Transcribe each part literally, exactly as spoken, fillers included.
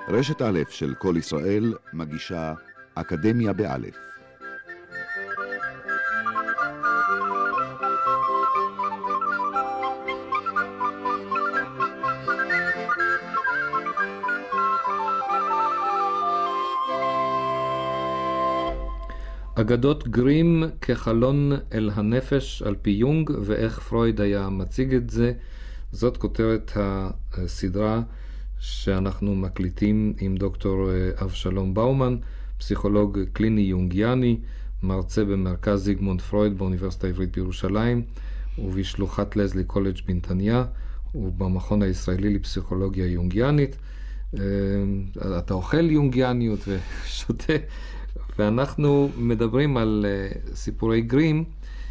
רשת א' של כל ישראל מגישה אקדמיה באלף. אגדות גרים כחלון אל הנפש על פי יונג ואיך פרויד היה מציג את זה. זאת כותרת הסדרה שאנחנו מקליטים עם דוקטור אבשלום באומן, פסיכולוג קליני יונגיאני, מרצה במרכז זיגמונד פרויד באוניברסיטה העברית בירושלים ובשלוחת לזלי קולג' בנתניה ובמכון הישראלי לפסיכולוגיה יונגיאנית. אתה אוכל יונגיאניות ושותה, ואנחנו מדברים על סיפורי גרים,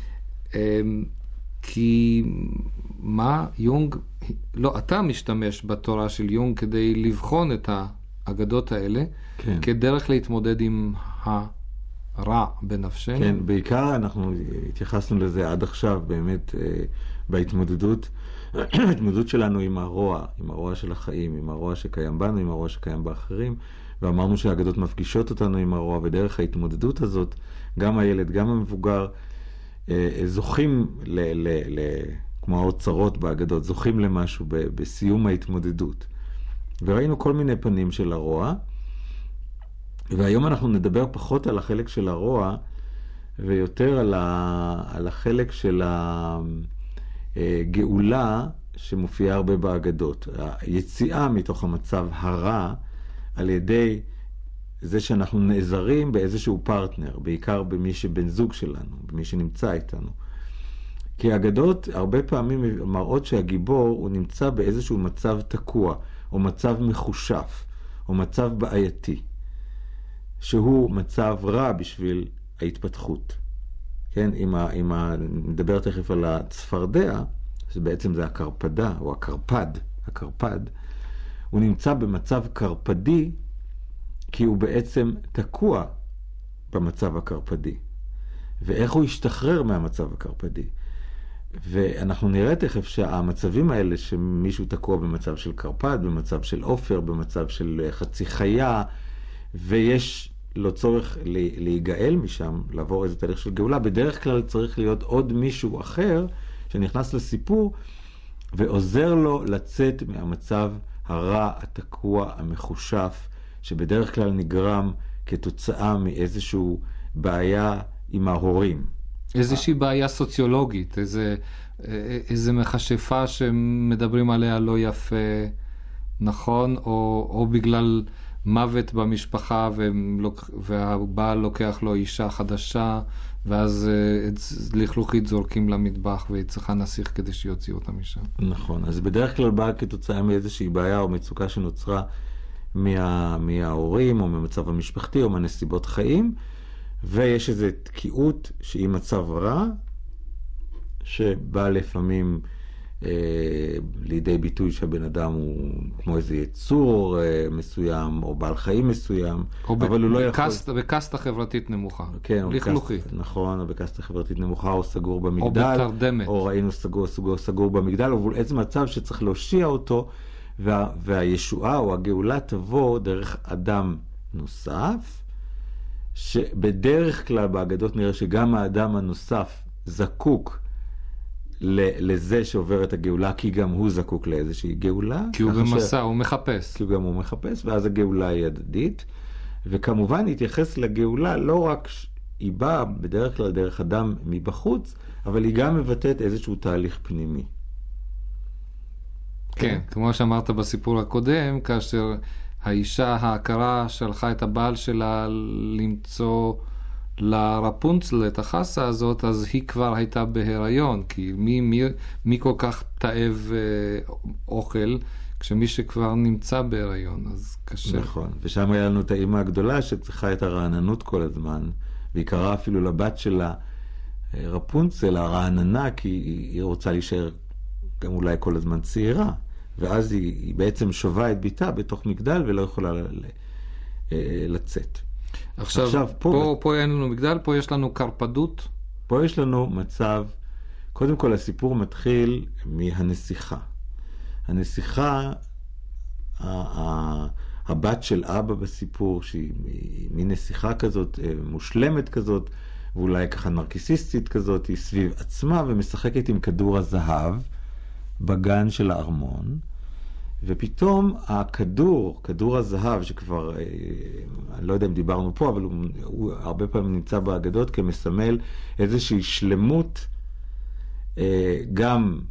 כי מה יונג, לא, אתה משתמש בתורה של יונג כדי לבחון את האגדות האלה, כן. כדרך להתמודד עם הרע בנפשנו. כן, בעיקר אנחנו התייחסנו לזה עד עכשיו באמת בהתמודדות, ההתמודדות שלנו עם הרוע, עם הרוע של החיים, עם הרוע שקיים בנו, עם הרוע שקיים באחרים, ואמרנו שהאגדות מפגישות אותנו עם הרוע, ודרך ההתמודדות הזאת, גם הילד, גם המבוגר, זוכים, ל, ל, ל, כמו האוצרות באגדות, זוכים למשהו ב, בסיום ההתמודדות. וראינו כל מיני פנים של הרוע, והיום אנחנו נדבר פחות על החלק של הרוע, ויותר על, ה, על החלק של הגאולה שמופיעה הרבה באגדות. היציאה מתוך המצב הרע, על ידי זה שאנחנו נעזרים באיזשהו פרטנר, בעיקר במי שבן זוג שלנו, במי שנמצא איתנו. כי האגדות הרבה פעמים מראות שהגיבור הוא נמצא באיזשהו מצב תקוע, או מצב מחושף, או מצב בעייתי, שהוא מצב רע בשביל ההתפתחות. כן, אם, ה, אם ה, נדבר תכף על הצפרדע, שבעצם זה הקרפדה, או הקרפד, הקרפד, הוא נמצא במצב קרפדי, כי הוא בעצם תקוע במצב הקרפדי. ואיך הוא ישתחרר מהמצב הקרפדי? ואנחנו נראה תכף שהמצבים האלה, שמישהו תקוע במצב של קרפד, במצב של אופר, במצב של חצי חיה, ויש לו צורך להיגאל משם, לעבור איזה תהליך של גאולה, בדרך כלל צריך להיות עוד מישהו אחר שנכנס לסיפור, ועוזר לו לצאת מהמצב הרע, התקוע, המחושף, שבדרך כלל נגרם כתוצאה מאיזשהו בעיה עם ההורים. איזושהי בעיה סוציולוגית, איזה, איזה מכשפה שמדברים עליה לא יפה, נכון? או, או בגלל מוות במשפחה והבעל לוקח לו אישה חדשה, ואז לכלוכית זורקים למטבח והיא צריכה נסיך כדי שיוציא אותה משם. נכון, אז בדרך כלל באה כתוצאה מאיזושהי בעיה או מצוקה שנוצרה מה, מההורים או ממצב המשפחתי או מהנסיבות חיים, ויש איזו תקיעות שהיא מצב רע, שבא לפעמים אה, לידי ביטוי שהבן אדם הוא כמו איזה יצור אה, מסוים, או בעל חיים מסוים, או אבל ב- הוא לא בקסט, יכול... בקסטה חברתית נמוכה. כן, או לכלוכית. בקסט, נכון, או בקסטה חברתית נמוכה, או סגור במגדל. או בתרדמת. או ראינו סגור, סגור, סגור במגדל, אבל איזה מצב שצריך להושיע אותו, וה, והישועה או הגאולה תבוא דרך אדם נוסף, שבדרך כלל באגדות נראה שגם האדם הנוסף זקוק לזה שעובר את הגאולה, כי גם הוא זקוק לאיזושהי גאולה. כי הוא במסע, ש... הוא מחפש. כי הוא גם הוא מחפש, ואז הגאולה היא הדדית. וכמובן התייחס לגאולה לא רק היא באה בדרך כלל דרך אדם מבחוץ, אבל היא גם מבטאת איזשהו תהליך פנימי. כן, כמו שאמרת בסיפור הקודם, כאשר האישה ההכרה שלחה את הבעל שלה למצוא לרפונצל את החסה הזאת, אז היא כבר הייתה בהיריון, כי מי, מי, מי כל כך תאב אה, אוכל כשמי שכבר נמצא בהיריון, אז קשה. נכון, ושם היה לנו את האמא הגדולה שצריכה את הרעננות כל הזמן, והיא קראה אפילו לבת שלה רפונצל, הרעננה, כי היא רוצה להישאר גם אולי כל הזמן צעירה, ואז היא, היא בעצם שובה את ביתה בתוך מגדל ולא יכולה ל, ל, לצאת. עכשיו, עכשיו פה, פה, פה אין לנו מגדל, פה יש לנו קרפדות. פה יש לנו מצב, קודם כל הסיפור מתחיל מהנסיכה. הנסיכה, הבת של אבא בסיפור, שהיא מין נסיכה כזאת, מושלמת כזאת, ואולי ככה נרקיסיסטית כזאת, היא סביב עצמה ומשחקת עם כדור הזהב בגן של הארמון, ופתאום הכדור, כדור הזהב, שכבר, אני לא יודע אם דיברנו פה, אבל הוא, הוא הרבה פעמים נמצא באגדות כמסמל איזושהי שלמות, גם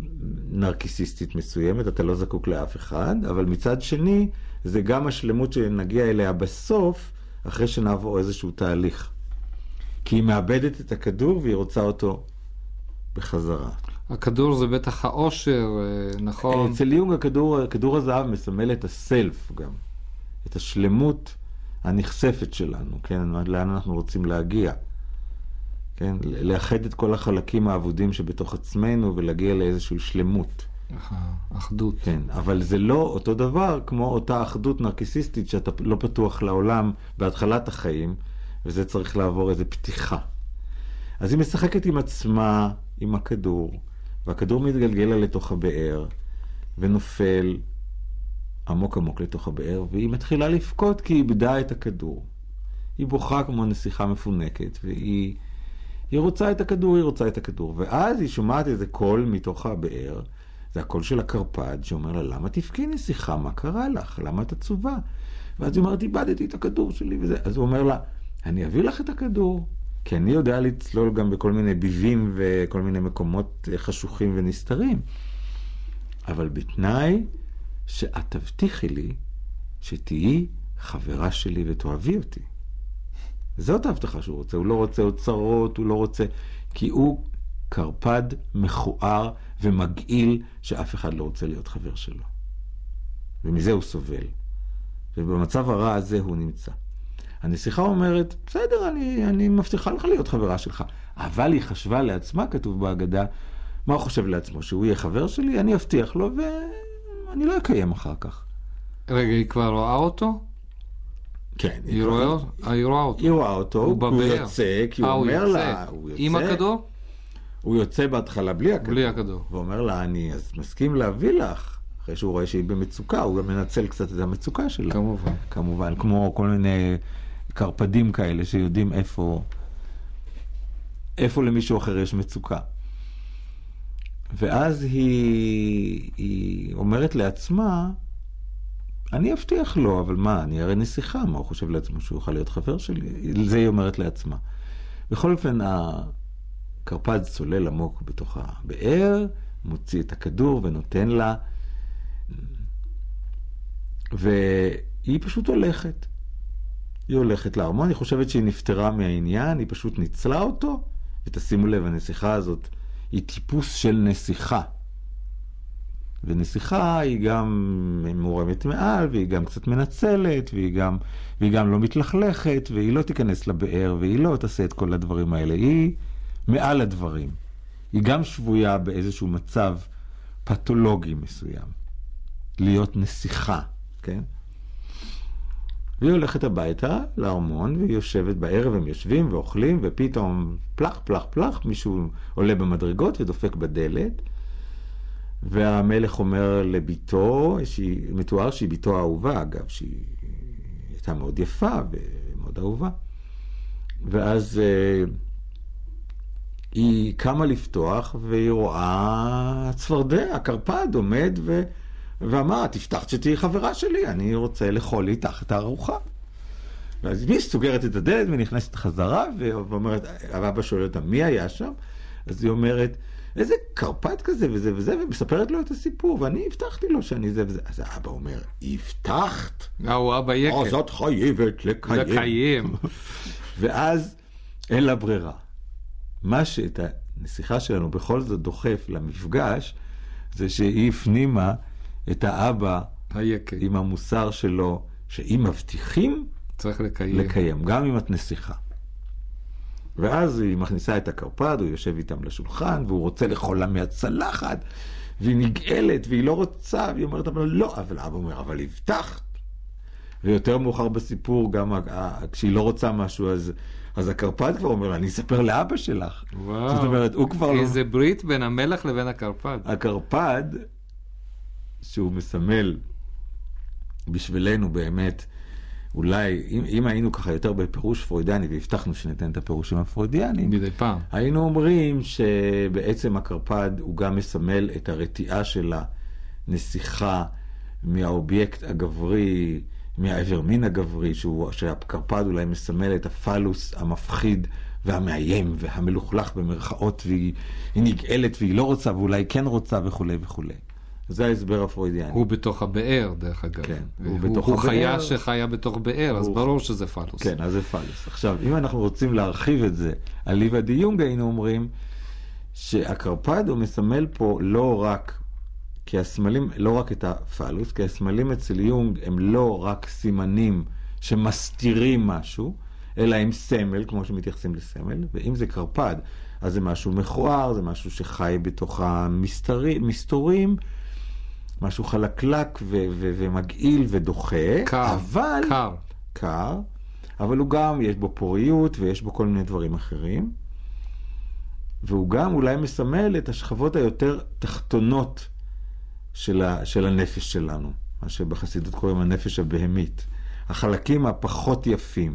נרקיסיסטית מסוימת, אתה לא זקוק לאף אחד, אבל מצד שני, זה גם השלמות שנגיע אליה בסוף, אחרי שנעבור איזשהו תהליך. כי היא מאבדת את הכדור והיא רוצה אותו בחזרה. הכדור זה בטח האושר, נכון? אצל יונג הכדור, כדור הזהב מסמל את הסלף גם. את השלמות הנחשפת שלנו, כן? לאן אנחנו רוצים להגיע. כן? לאחד את כל החלקים העבודים שבתוך עצמנו ולהגיע לאיזושהי שלמות. אחדות. כן, אבל זה לא אותו דבר כמו אותה אחדות נרקיסיסטית שאתה לא פתוח לעולם בהתחלת החיים, וזה צריך לעבור איזו פתיחה. אז היא משחקת עם עצמה, עם הכדור, והכדור מתגלגל לה לתוך הבאר, ונופל עמוק עמוק לתוך הבאר, והיא מתחילה לפקוד כי היא איבדה את הכדור. היא בוכה כמו נסיכה מפונקת, והיא היא רוצה את הכדור, היא רוצה את הכדור. ואז היא שומעת איזה קול מתוך הבאר, זה הקול של הקרפד, שאומר לה, למה תפקי נסיכה? מה קרה לך? למה את עצובה? ואז היא אומרת, איבדתי את הכדור שלי וזה. אז הוא אומר לה, אני אביא לך את הכדור, כי אני יודע לצלול גם בכל מיני ביבים וכל מיני מקומות חשוכים ונסתרים. אבל בתנאי שאת תבטיחי לי שתהיי חברה שלי ותאהבי אותי. זאת ההבטחה שהוא רוצה. הוא לא רוצה אוצרות, הוא לא רוצה, כי הוא קרפד מכוער ומגעיל שאף אחד לא רוצה להיות חבר שלו. ומזה הוא סובל. ובמצב הרע הזה הוא נמצא. הנסיכה אומרת, בסדר, אני, אני מבטיחה לך להיות חברה שלך. אבל היא חשבה לעצמה, כתוב בהגדה, מה הוא חושב לעצמו? שהוא יהיה חבר שלי? אני אבטיח לו ואני לא אקיים אחר כך. רגע, היא כבר רואה אותו? כן. היא רואה אותו? היא רואה אותו. היא רואה אותו, הוא, הוא יוצא, כי הוא אומר לה, הוא יוצא. עם הכדור? הוא יוצא בהתחלה בלי הכדור. בלי הכדור. ואומר לה, אני אז מסכים להביא לך. אחרי שהוא רואה שהיא במצוקה, הוא גם מנצל קצת את המצוקה שלה. כמובן. כמובן, כמו כל מיני קרפדים כאלה שיודעים איפה, איפה למישהו אחר יש מצוקה. ואז היא, היא אומרת לעצמה, אני אבטיח לו, אבל מה, אני הרי נסיכה, מה הוא חושב לעצמו שהוא יוכל להיות חבר שלי? זה היא אומרת לעצמה. בכל אופן, הקרפד צולל עמוק בתוך הבאר, מוציא את הכדור ונותן לה, והיא פשוט הולכת. היא הולכת לארמון, היא חושבת שהיא נפטרה מהעניין, היא פשוט ניצלה אותו, ותשימו לב, הנסיכה הזאת היא טיפוס של נסיכה. ונסיכה היא גם מורמת מעל, והיא גם קצת מנצלת, והיא גם, והיא גם לא מתלכלכת, והיא לא תיכנס לבאר, והיא לא תעשה את כל הדברים האלה. היא מעל הדברים. היא גם שבויה באיזשהו מצב פתולוגי מסוים. להיות נסיכה, כן? והיא הולכת הביתה לארמון, והיא יושבת בערב, הם יושבים ואוכלים, ופתאום פלח, פלח, פלח, מישהו עולה במדרגות ודופק בדלת, והמלך אומר לביתו, שהיא, מתואר שהיא ביתו האהובה, אגב, שהיא הייתה מאוד יפה ומאוד אהובה. ואז אה, היא קמה לפתוח, והיא רואה צפרדע, הקרפד עומד ו... ואמר, תפתח שתהי חברה שלי, אני רוצה לאכול איתך את הארוחה. ואז היא סוגרת את הדלת ונכנסת חזרה, ואומרת, אבא שואל אותה, מי היה שם? אז היא אומרת, איזה קרפד כזה וזה וזה, ומספרת לו את הסיפור, ואני הבטחתי לו שאני זה וזה. אז האבא אומר, הבטחת? הוא אבא יקר. אז את חייבת לקיים. לקיים. ואז אין לה ברירה. מה שאת הנסיכה שלנו בכל זאת דוחף למפגש, זה שהיא הפנימה את האבא היקר. עם המוסר שלו, שאם מבטיחים, צריך לקיים. לקיים, גם אם את נסיכה. ואז היא מכניסה את הקרפד, הוא יושב איתם לשולחן, והוא רוצה לאכול לה מהצלחת, והיא נגאלת, והיא לא רוצה, והיא אומרת, אבל לא, אבל האבא אומר, אבל הבטחת. ויותר מאוחר בסיפור, גם כשהיא לא רוצה משהו, אז, אז הקרפד כבר אומר לה, אני אספר לאבא שלך. וואו, זאת אומרת, הוא כבר איזה לא... ברית בין המלך לבין הקרפד. הקרפד, שהוא מסמל בשבילנו באמת, אולי, אם, אם היינו ככה יותר בפירוש פרוידיאני, והבטחנו שניתן את הפירושים הפרוידיאניים, מדי פעם. היינו אומרים שבעצם הקרפד הוא גם מסמל את הרתיעה של הנסיכה מהאובייקט הגברי, מהעבר מין הגברי, שהוא, שהקרפד אולי מסמל את הפלוס המפחיד והמאיים והמלוכלך במרכאות, והיא נגאלת והיא לא רוצה ואולי כן רוצה וכו' וכו'. זה ההסבר הפרוידיאני. הוא בתוך הבאר, דרך אגב. כן, הוא, הוא הוא, בתוך הוא הבאר. חיה שחיה בתוך באר, אז הוא... ברור שזה פלוס. כן, אז זה פלוס. עכשיו, אם אנחנו רוצים להרחיב את זה, על ליבא די יונג היינו אומרים שהקרפד הוא מסמל פה לא רק, כי הסמלים, לא רק את הפלוס, כי הסמלים אצל יונג הם לא רק סימנים שמסתירים משהו, אלא הם סמל, כמו שמתייחסים לסמל, ואם זה קרפד, אז זה משהו מכוער, זה משהו שחי בתוך המסתורים, משהו חלקלק ו- ו- ומגעיל ודוחה, קר, אבל... קר. קר, אבל הוא גם, יש בו פוריות ויש בו כל מיני דברים אחרים, והוא גם אולי מסמל את השכבות היותר תחתונות של, ה- של הנפש שלנו, מה שבחסידות קוראים הנפש הבהמית, החלקים הפחות יפים,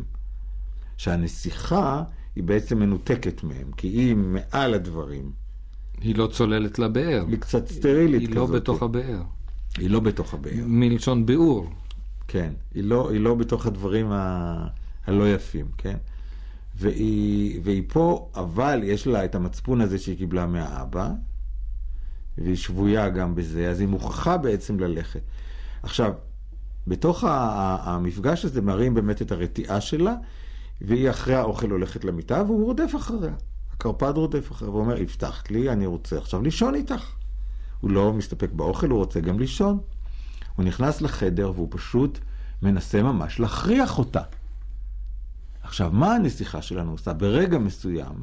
שהנסיכה היא בעצם מנותקת מהם, כי היא מעל הדברים. היא לא צוללת לבאר. היא קצת סטרילית היא כזאת. לא בתוך הבאר. היא לא בתוך הבאר. מלשון ביאור. כן, היא לא, היא לא בתוך הדברים ה... הלא יפים, כן? והיא, והיא פה, אבל יש לה את המצפון הזה שהיא קיבלה מהאבא, והיא שבויה גם בזה, אז היא מוכרחה בעצם ללכת. עכשיו, בתוך המפגש הזה מראים באמת את הרתיעה שלה, והיא אחרי האוכל הולכת למיטה, והוא רודף אחריה. הקרפד רודף אחריה, והוא אומר, הבטחת לי, אני רוצה עכשיו לישון איתך. הוא לא מסתפק באוכל, הוא רוצה גם לישון. הוא נכנס לחדר, והוא פשוט מנסה ממש להכריח אותה. עכשיו, מה הנסיכה שלנו עושה? ברגע מסוים,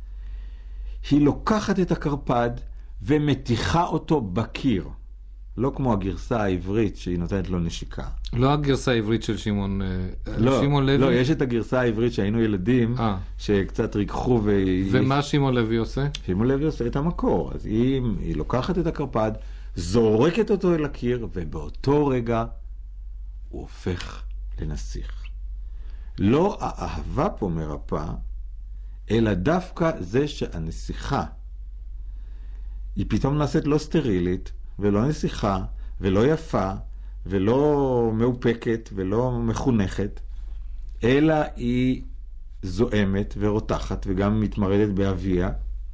היא לוקחת את הקרפד, ומתיחה אותו בקיר. לא כמו הגרסה העברית שהיא נותנת לו נשיקה. לא הגרסה העברית של שמעון, לא, שמעון לוי? לא, יש את הגרסה העברית שהיינו ילדים, 아. שקצת ריכחו ו... ומה שמעון לוי עושה? שמעון לוי עושה את המקור. אז היא, היא לוקחת את הקרפד, זורקת אותו אל הקיר, ובאותו רגע הוא הופך לנסיך. לא האהבה פה מרפא, אלא דווקא זה שהנסיכה היא פתאום נעשית לא סטרילית, ולא נסיכה, ולא יפה, ולא מאופקת, ולא מחונכת, אלא היא זועמת ורותחת, וגם מתמרדת באביה.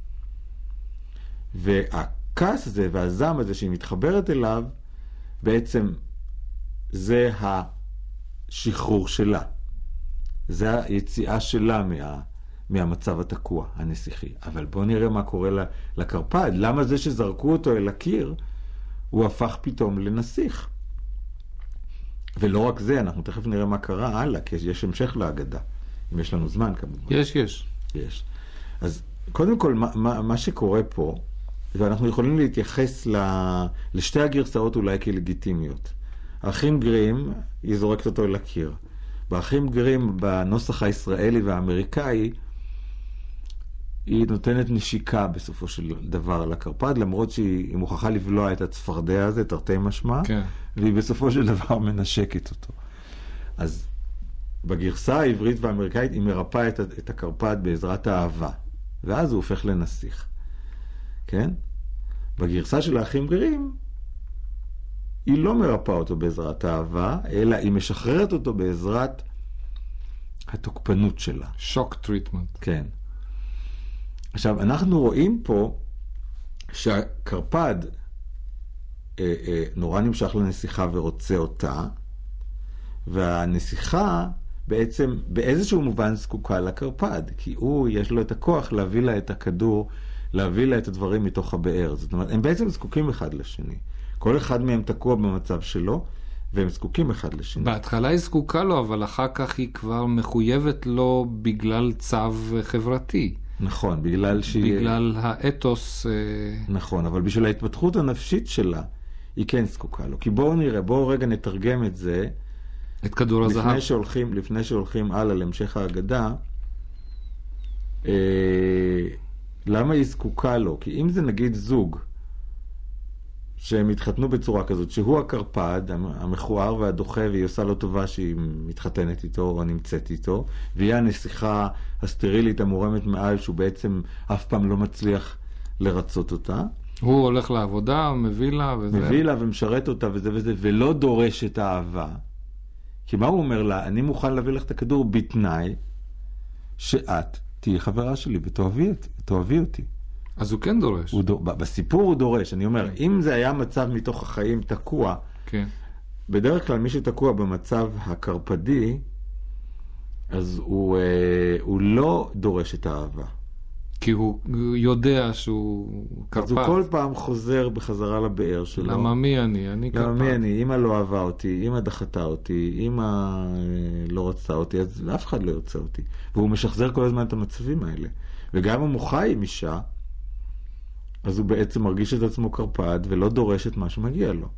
והכעס הזה והזעם הזה שהיא מתחברת אליו, בעצם זה השחרור שלה. זה היציאה שלה מה, מהמצב התקוע, הנסיכי. אבל בואו נראה מה קורה לקרפד. למה זה שזרקו אותו אל הקיר, הוא הפך פתאום לנסיך. ולא רק זה, אנחנו תכף נראה מה קרה הלאה, כי יש המשך להגדה, אם יש לנו זמן כמובן. יש, יש. יש. אז קודם כל, מה, מה, מה שקורה פה, ואנחנו יכולים להתייחס ל, לשתי הגרסאות אולי כלגיטימיות. האחים גרים, היא זורקת אותו אל הקיר. באחים גרים, בנוסח הישראלי והאמריקאי, היא נותנת נשיקה בסופו של דבר לקרפד, למרות שהיא מוכרחה לבלוע את הצפרדע הזה, תרתי משמע, כן. והיא בסופו של דבר מנשקת אותו. אז בגרסה העברית והאמריקאית היא מרפאה את, את הקרפד בעזרת האהבה, ואז הוא הופך לנסיך. כן? בגרסה של האחים גרים, היא לא מרפאה אותו בעזרת האהבה, אלא היא משחררת אותו בעזרת התוקפנות שלה. שוק טריטמנט. כן. עכשיו, אנחנו רואים פה שהקרפד אה, אה, נורא נמשך לנסיכה ורוצה אותה, והנסיכה בעצם באיזשהו מובן זקוקה לקרפד, כי הוא, יש לו את הכוח להביא לה את הכדור, להביא לה את הדברים מתוך הבאר. זאת אומרת, הם בעצם זקוקים אחד לשני. כל אחד מהם תקוע במצב שלו, והם זקוקים אחד לשני. בהתחלה היא זקוקה לו, אבל אחר כך היא כבר מחויבת לו בגלל צו חברתי. נכון, בגלל שהיא... בגלל האתוס... נכון, אבל בשביל ההתפתחות הנפשית שלה, היא כן זקוקה לו. כי בואו נראה, בואו רגע נתרגם את זה. את כדור הזהב. לפני שהולכים, לפני שהולכים הלאה להמשך ההגדה, אה, למה היא זקוקה לו? כי אם זה נגיד זוג, שהם התחתנו בצורה כזאת, שהוא הקרפד, המכוער והדוחה, והיא עושה לו טובה שהיא מתחתנת איתו או נמצאת איתו, והיא הנסיכה הסטרילית המורמת מעל, שהוא בעצם אף פעם לא מצליח לרצות אותה. הוא הולך לעבודה, מביא לה וזה. מביא לה ומשרת אותה וזה וזה, ולא דורש את האהבה. כי מה הוא אומר לה? אני מוכן להביא לך את הכדור בתנאי שאת תהיי חברה שלי ותאהבי אותי. אז הוא כן דורש. הוא דור, בסיפור הוא דורש. אני אומר, כן. אם זה היה מצב מתוך החיים תקוע, כן. בדרך כלל מי שתקוע במצב הקרפדי, אז הוא, אה, הוא לא דורש את האהבה. כי הוא יודע שהוא קרפד. אז הוא כל פעם חוזר בחזרה לבאר שלו. למה מי אני? אני קרפד. למה מי אני? אמא לא אהבה אותי, אמא דחתה אותי, אמא לא רצתה אותי, אז אף אחד לא ירצה אותי. והוא משחזר כל הזמן את המצבים האלה. וגם אם הוא חי עם אישה, אז הוא בעצם מרגיש את עצמו קרפד ולא דורש את מה שמגיע לו.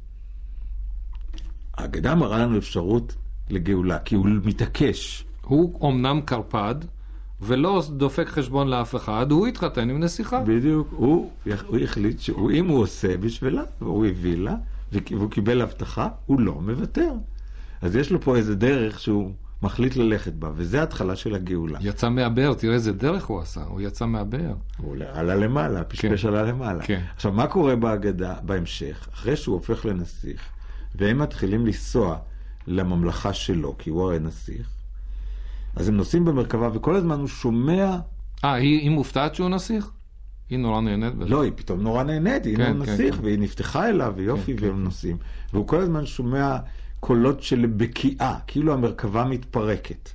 האגדה מראה לנו אפשרות לגאולה, כי הוא מתעקש. הוא אומנם קרפד, ולא דופק חשבון לאף אחד, הוא התחתן עם נסיכה. בדיוק, הוא, הוא החליט שאם הוא עושה בשבילה, והוא הביא לה, והוא קיבל הבטחה, הוא לא מוותר. אז יש לו פה איזה דרך שהוא מחליט ללכת בה, וזה ההתחלה של הגאולה. יצא מהבאר, תראה איזה דרך הוא עשה, הוא יצא מהבאר. הוא עלה למעלה, פשפש כן. עלה למעלה. כן. עכשיו, מה קורה בהגדה, בהמשך? אחרי שהוא הופך לנסיך, והם מתחילים לנסוע לממלכה שלו, כי הוא הרי נסיך, אז הם נוסעים במרכבה, וכל הזמן הוא שומע... אה, היא, היא מופתעת שהוא נסיך? היא נורא נהנית בזה. לא, היא פתאום נורא נהנית, היא כן, נורא כן, נסיך, כן. והיא נפתחה אליו, ויופי, כן, והם כן. נוסעים. והוא כל הזמן שומע קולות של בקיעה, כאילו המרכבה מתפרקת.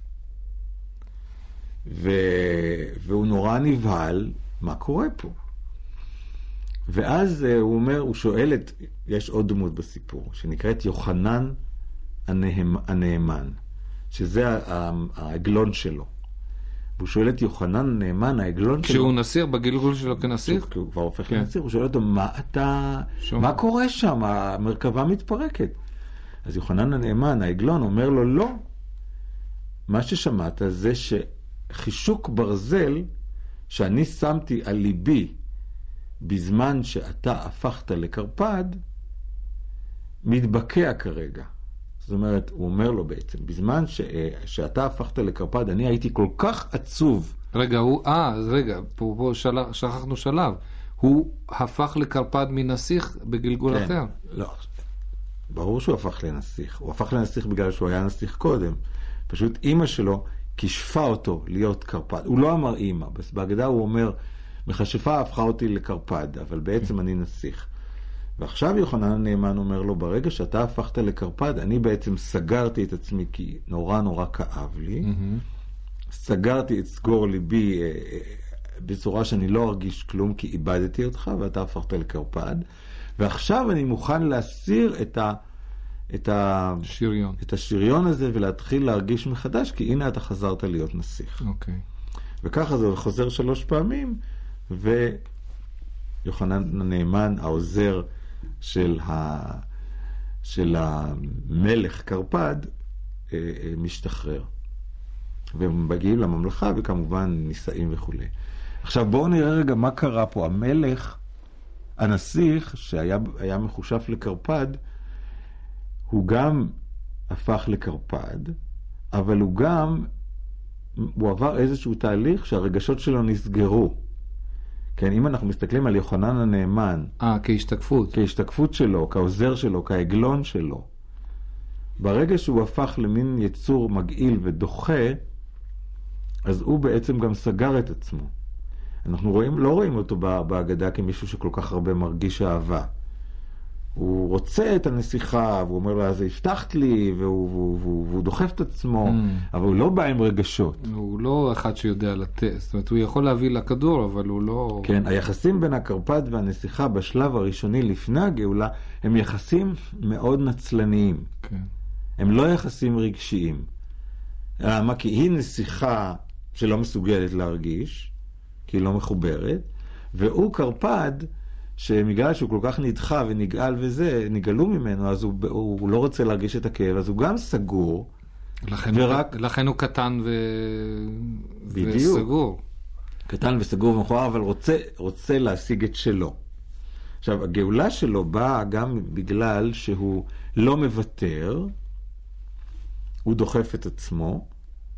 ו... והוא נורא נבהל, מה קורה פה? ואז הוא אומר, הוא שואל את... יש עוד דמות בסיפור, שנקראת יוחנן הנאמ... הנאמן. שזה העגלון שלו. והוא שואל את יוחנן נאמן, העגלון שלו... כשהוא נסיך, בגלגול שלו כנסיך? כי הוא כבר הופך לנסיך, הוא שואל אותו, מה אתה... מה קורה שם? המרכבה מתפרקת. אז יוחנן הנאמן, העגלון, אומר לו, לא. מה ששמעת זה שחישוק ברזל שאני שמתי על ליבי בזמן שאתה הפכת לקרפד, מתבקע כרגע. זאת אומרת, הוא אומר לו בעצם, בזמן ש, שאתה הפכת לקרפד, אני הייתי כל כך עצוב. רגע, הוא, אה, אז רגע, פה, פה שלח, שכחנו שלב. הוא הפך לקרפד מנסיך בגלגול כן, אחר. לא, ברור שהוא הפך לנסיך. הוא הפך לנסיך בגלל שהוא היה נסיך קודם. פשוט אמא שלו כשפה אותו להיות קרפד. הוא לא אמר אמא, בהגדה הוא אומר, מכשפה הפכה אותי לקרפד, אבל בעצם אני נסיך. ועכשיו יוחנן הנאמן אומר לו, ברגע שאתה הפכת לקרפד, אני בעצם סגרתי את עצמי, כי נורא נורא כאב לי. Mm-hmm. סגרתי את סגור ליבי אה, אה, בצורה שאני לא ארגיש כלום, כי איבדתי אותך, ואתה הפכת לקרפד. ועכשיו אני מוכן להסיר את, ה, את, ה, שריון. את השריון הזה, ולהתחיל להרגיש מחדש, כי הנה אתה חזרת להיות נסיך. אוקיי. Okay. וככה זה חוזר שלוש פעמים, ויוחנן הנאמן, העוזר, של, ה... של המלך קרפד אה, אה, משתחרר. והם מגיעים לממלכה וכמובן נישאים וכו'. עכשיו בואו נראה רגע מה קרה פה. המלך, הנסיך, שהיה היה מחושף לקרפד, הוא גם הפך לקרפד, אבל הוא גם, הוא עבר איזשהו תהליך שהרגשות שלו נסגרו. כן, אם אנחנו מסתכלים על יוחנן הנאמן, אה, כהשתקפות. כהשתקפות שלו, כעוזר שלו, כעגלון שלו, ברגע שהוא הפך למין יצור מגעיל ודוחה, אז הוא בעצם גם סגר את עצמו. אנחנו רואים, לא רואים אותו בהגדה כמישהו שכל כך הרבה מרגיש אהבה. הוא רוצה את הנסיכה, והוא אומר לה, זה הבטחת לי, והוא, והוא, והוא, והוא דוחף את עצמו, mm. אבל הוא לא בא עם רגשות. הוא לא אחד שיודע לתת. זאת אומרת, הוא יכול להביא לכדור, אבל הוא לא... כן, היחסים בין הקרפד והנסיכה בשלב הראשוני לפני הגאולה, הם יחסים מאוד נצלניים. כן. הם לא יחסים רגשיים. למה? כי היא נסיכה שלא מסוגלת להרגיש, כי היא לא מחוברת, והוא קרפד, שמגלל שהוא כל כך נדחה ונגעל וזה, נגעלו ממנו, אז הוא, הוא לא רוצה להרגיש את הכאב, אז הוא גם סגור. לכן, ורק... הוא, לכן הוא קטן ו... וסגור. קטן וסגור ומכוער, אבל רוצה, רוצה להשיג את שלו. עכשיו, הגאולה שלו באה גם בגלל שהוא לא מוותר, הוא דוחף את עצמו,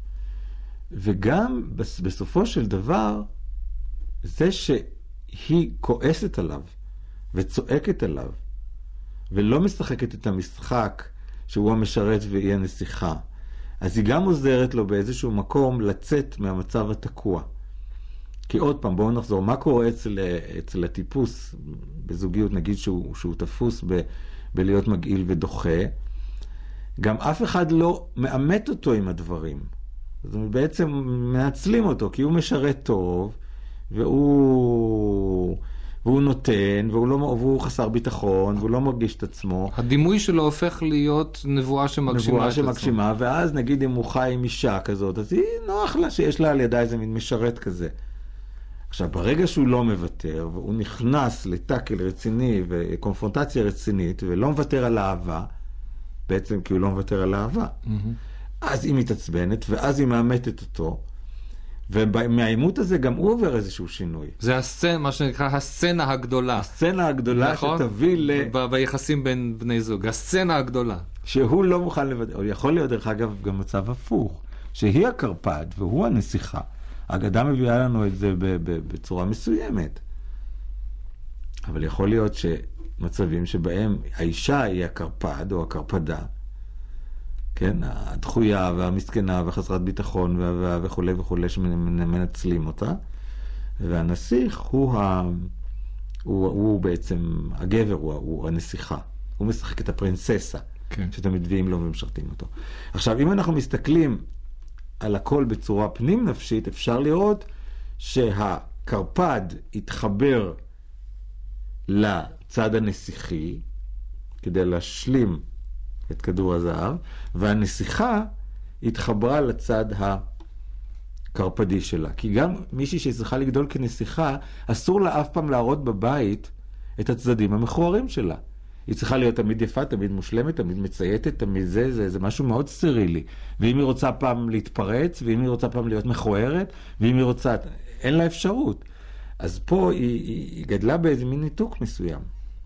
וגם בסופו של דבר, זה שהיא כועסת עליו, וצועקת עליו, ולא משחקת את המשחק שהוא המשרת והיא הנסיכה, אז היא גם עוזרת לו באיזשהו מקום לצאת מהמצב התקוע. כי עוד פעם, בואו נחזור, מה קורה אצל, אצל הטיפוס בזוגיות, נגיד שהוא, שהוא תפוס ב, בלהיות מגעיל ודוחה, גם אף אחד לא מאמת אותו עם הדברים. זאת אומרת, בעצם מנצלים אותו, כי הוא משרת טוב, והוא, והוא נותן, והוא, לא, והוא חסר ביטחון, והוא לא מרגיש את עצמו. הדימוי שלו הופך להיות נבואה שמגשימה נבואה את עצמו. שמגשימה, ואז נגיד אם הוא חי עם אישה כזאת, אז היא נוח לה שיש לה על ידה איזה מין משרת כזה. עכשיו, ברגע שהוא לא מוותר, והוא נכנס לטאקל רציני וקונפרונטציה רצינית, ולא מוותר על האהבה, בעצם כי הוא לא מוותר על האהבה, mm-hmm. אז היא מתעצבנת, ואז היא מאמתת אותו, ומהאימות הזה גם הוא עובר איזשהו שינוי. זה הסצנה, מה שנקרא הסצנה הגדולה. הסצנה הגדולה נכון? שתביא ל... ב- ביחסים בין בני זוג, הסצנה הגדולה. שהוא לא מוכן לוותר, או יכול להיות דרך אגב גם מצב הפוך, שהיא הקרפד והוא הנסיכה. האגדה מביאה לנו את זה בצורה מסוימת. אבל יכול להיות שמצבים שבהם האישה היא הקרפד או הקרפדה, כן, הדחויה והמסכנה וחסרת ביטחון וכו' וכו' שמנצלים אותה, והנסיך הוא, ה... הוא, הוא בעצם, הגבר הוא, הוא הנסיכה. הוא משחק את הפרינססה, כן. שתמיד מביאים לו ומשרתים אותו. עכשיו, אם אנחנו מסתכלים על הכל בצורה פנים נפשית, אפשר לראות שהקרפד התחבר לצד הנסיכי, כדי להשלים את כדור הזהב, והנסיכה התחברה לצד הקרפדי שלה. כי גם מישהי שצריכה לגדול כנסיכה, אסור לה אף פעם להראות בבית את הצדדים המכוערים שלה. היא צריכה להיות תמיד יפה, תמיד מושלמת, תמיד מצייתת, תמיד זה, זה, זה משהו מאוד סטרילי. ואם היא רוצה פעם להתפרץ, ואם היא רוצה פעם להיות מכוערת, ואם היא רוצה, אין לה אפשרות. אז פה היא, היא, היא גדלה באיזה מין ניתוק מסוים.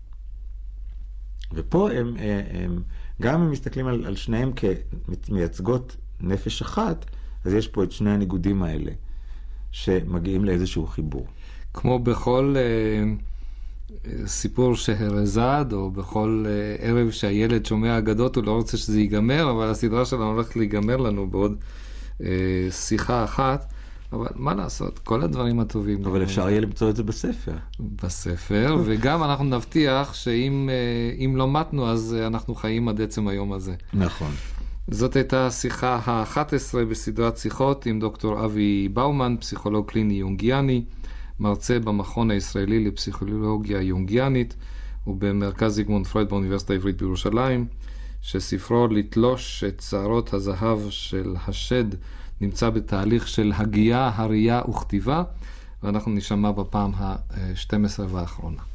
ופה הם, הם גם הם מסתכלים על, על שניהם כמייצגות נפש אחת, אז יש פה את שני הניגודים האלה, שמגיעים לאיזשהו חיבור. כמו בכל אה, סיפור שהרזד, או בכל אה, ערב שהילד שומע אגדות, הוא לא רוצה שזה ייגמר, אבל הסדרה שלנו הולכת להיגמר לנו בעוד אה, שיחה אחת. אבל מה לעשות? כל הדברים הטובים. אבל אפשר יהיה למצוא את זה בספר. בספר, וגם אנחנו נבטיח שאם אם לא מתנו, אז אנחנו חיים עד עצם היום הזה. נכון. זאת הייתה השיחה ה-אחת עשרה בסדרת שיחות עם דוקטור אבי באומן, פסיכולוג קליני יונגיאני, מרצה במכון הישראלי לפסיכולוגיה יונגיאנית, ובמרכז זיגמונד פרויד באוניברסיטה העברית בירושלים, שספרו לתלוש את שערות הזהב של השד, נמצא בתהליך של הגייה, הראייה וכתיבה, ואנחנו נשמע בפעם ה-שתים עשרה והאחרונה.